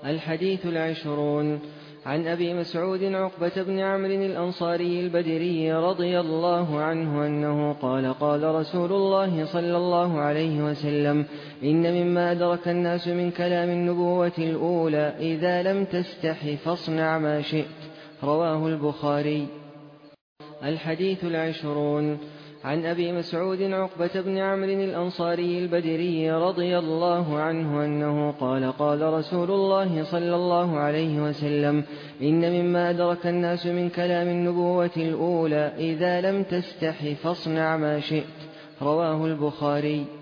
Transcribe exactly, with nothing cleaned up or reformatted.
الحديث العشرون. عن أبي مسعود عقبة بن عمرو الأنصاري البدري رضي الله عنه أنه قال قال رسول الله صلى الله عليه وسلم: إن مما أدرك الناس من كلام النبوة الأولى: إذا لم تستح فاصنع ما شئت. رواه البخاري. الحديث العشرون. عن أبي مسعود عقبة بن عمرو الأنصاري البدري رضي الله عنه أنه قال قال رسول الله صلى الله عليه وسلم: إن مما أدرك الناس من كلام النبوة الأولى: إذا لم تستح فاصنع ما شئت. رواه البخاري.